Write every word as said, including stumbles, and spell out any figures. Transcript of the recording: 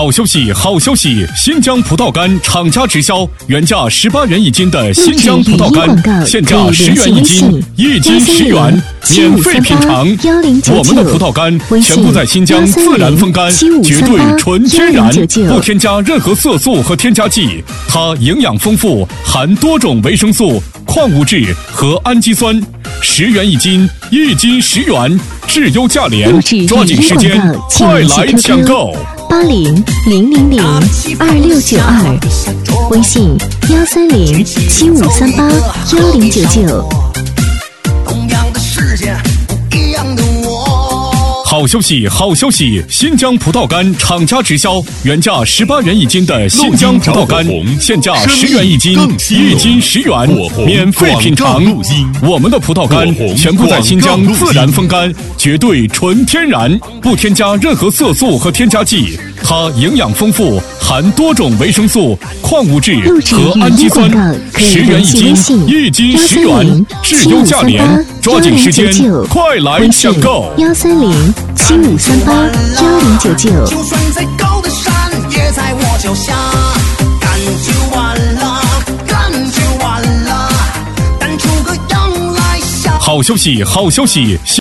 好消息，好消息！新疆葡萄干厂家直销，原价十八元一斤的新疆葡萄干，现价十元一斤，一斤十元，免费品尝。我们的葡萄干全部在新疆自然风干，绝对纯天然，不添加任何色素和添加剂。它营养丰富，含多种维生素、矿物质和氨基酸。十元一斤，一斤十元，质优价廉，抓紧时间，快来抢购！ 八零零零零二六九二，微信幺三零七五三八幺零九九。 同样的世界，不一样的我。 好消息，好消息！新疆葡萄干厂家直销，原价十八元一斤的新疆葡萄干，现价十元一斤，一斤十元，免费品尝。我们的葡萄干全部在新疆自然风干，绝对纯天然，不添加任何色素和添加剂。它营养丰富，含多种维生素、矿物质和氨基酸。十元一斤，一斤十元，质优价廉，抓紧时间，快来抢购！ 幺三零七五三八幺零九九。 就算再高的山，也在我脚下。干就完了，干就完了，但出个样来笑。 好消息，好消息！